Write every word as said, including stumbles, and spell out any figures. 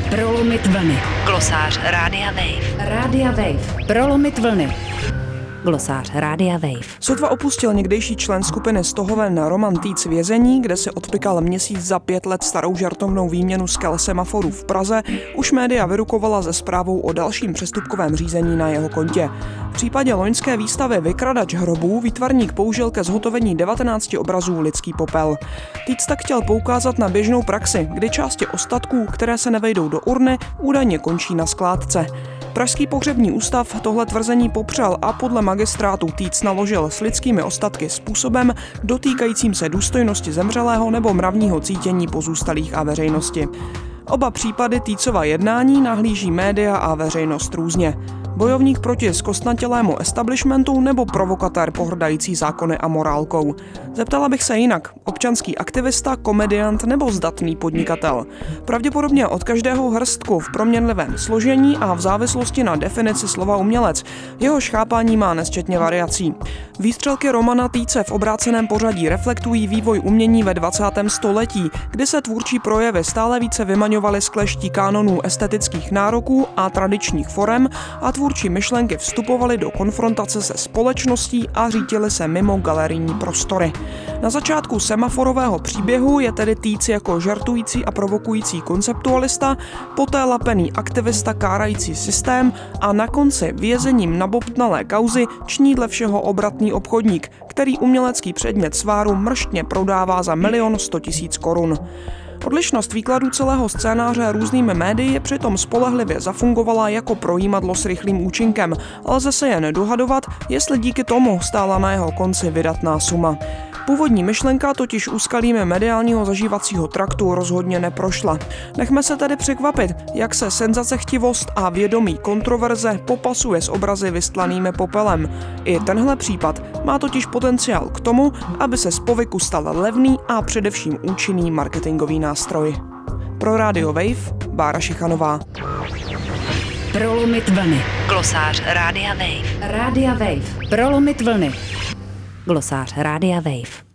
Prolomit vlny. Glosář Rádia Wave. Rádia Wave. Prolomit vlny. Glosář Rádia Wave. Sotva opustil někdejší člen skupiny Stohoven Roman Týc vězení, kde si odpykal měsíc za pět let starou žartovnou výměnu skel semaforů v Praze, už média vyrukovala se zprávou o dalším přestupkovém řízení na jeho kontě. V případě loňské výstavy Vykradač hrobů výtvarník použil ke zhotovení devatenácti obrazů lidský popel. Týc tak chtěl poukázat na běžnou praxi, kdy části ostatků, které se nevejdou do urny, údajně končí na skládce. Pražský pohřební ústav tohle tvrzení popřel a podle magistrátu Týc naložil s lidskými ostatky způsobem dotýkajícím se důstojnosti zemřelého nebo mravního cítění pozůstalých a veřejnosti. Oba případy Týcova jednání nahlíží média a veřejnost různě. Bojovník proti zkostnatělému establishmentu nebo provokatér pohrdající zákony a morálkou. Zeptala bych se jinak. Občanský aktivista, komediant nebo zdatný podnikatel. Pravděpodobně od každého hrstku v proměnlivém složení a v závislosti na definici slova umělec. Jehož chápání má nesčetně variací. Výstřelky Romana Týce v obráceném pořadí reflektují vývoj umění ve dvacátém století, kdy se tvůrčí projevy stále více vymaňovaly z kleští kánonů estetických nároků a tradičních forem a tvůrčí myšlenky vstupovaly do konfrontace se společností a řítily se mimo galerijní prostory. Na začátku semaforového příběhu je tedy Týc jako žartující a provokující konceptualista, poté lapený aktivista kárající systém a na konci vězením nabobtnalé kauzy ční dle všeho obratný obchodník, který umělecký předmět sváru mrštně prodává za milion sto tisíc korun. Odlišnost výkladu celého scénáře různými médii přitom spolehlivě zafungovala jako projímadlo s rychlým účinkem, ale lze se jen dohadovat, jestli díky tomu stála na jeho konci vydatná suma. Původní myšlenka totiž úskalými mediálního zažívacího traktu rozhodně neprošla. Nechme se tedy překvapit, jak se senzacechtivost a vědomí kontroverze popasuje s obrazy vystlanými popelem. I tenhle případ má totiž potenciál k tomu, aby se z povyku stal levný a především účinný marketingový nástroj. Pro Radio Wave Bára Šichanová. Prolomit vlny. Glosář Rádia Wave. Rádia Wave. Prolomit vlny. Glosář Rádia Wave.